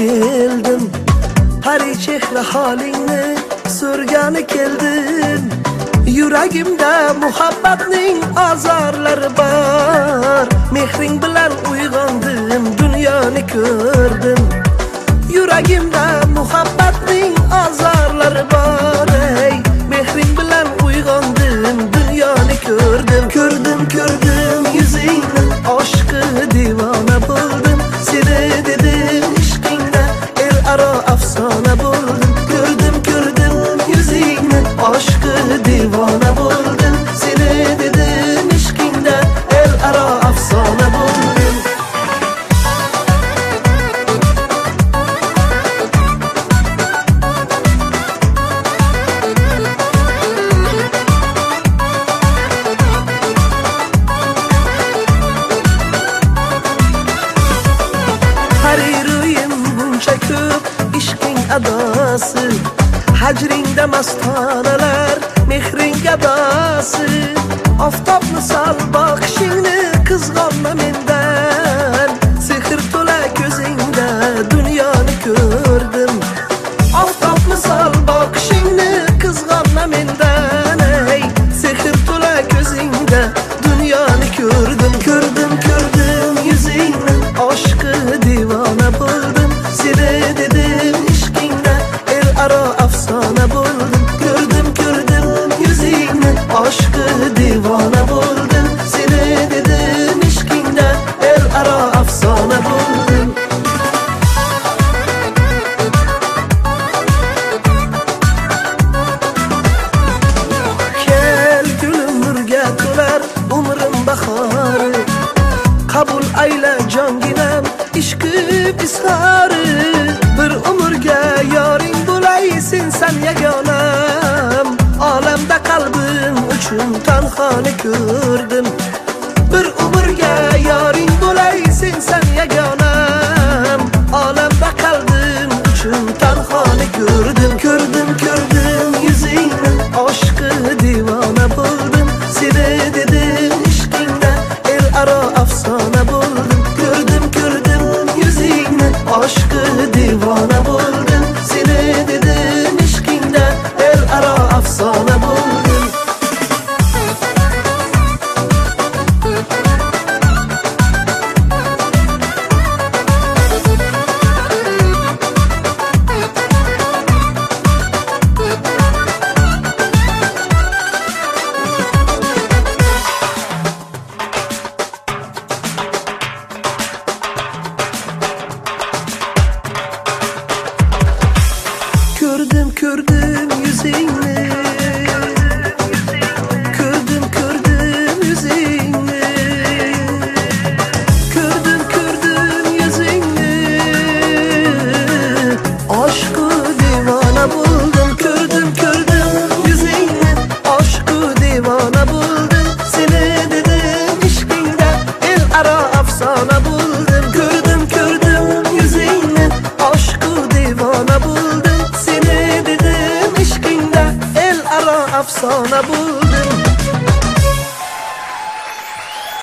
keldim, pari chehra holingni so'rgani keldim. Yuragimda muhabbatning azorlari bor, mehring bilan uyg'ondim, dunyoni ko'rdim. Yuragimda muhabbatning azorlari bor, ey mehring bilan uyg'ondim, dunyoni ko'rdim. Ko'rdim yuzingni, oshqi divona bo'ldim. Seni dedim ishqingda el aro afsona bo'ldim. Ko'rdim yuzingni, oshqi divona bo'ldim. Seni dedim ishqingda el aro afsona bo'ldim. Adosi hajringda mastonalar, mehring gadosi. Oftob misol boqishingni qizg'onma mendan, sehr to'la ko'zingda dunyoni ko'rdim. Oftob misol boqishingni qizg'onma mendan, ey sehr to'la ko'zingda dunyoni ko'rdim. Ko'rdim yuzingni, oshqi divona bo'ldim. Seni dedim aro afsona bo'ldim. Ko'rdim yuzingni, oshqi divona bo'ldim. Seni dedim ishqingda el aro afsona bo'ldim. Kel gulim nurga to'lar umrim bahori, qabul ayla jonginam ishqi izhori. Bir umrga yoring sen yagonam, olamda qalbim uchun tanhoni ko'rdim. Bir umrga yoring bo'lay sen yagonam, olamda qalbim uchun tanhoni ko'rdim. Ko'rdim yuzingni, oshqi divona bo'ldim. Seni dedim ishqingda el aro afsona bo'ldim. Ko'rdim yuzingni, oshqi divona bo'ldim. Seni dedim ishqingda el aro afsona bo'ldim. Ko'rdim yuzingni, ko'rdim yuzingni, ko'rdim yuzingni, oshqu divona bo'ldim. Ko'rdim yuzingni, oshqu divona bo'ldim. Seni dedim ishqingda el aro afsona bo'ldim. Ko'rdim yuzingni, oshqu divona bo'ldim. Seni dedim ishqingda el aro afsona bo'ldim.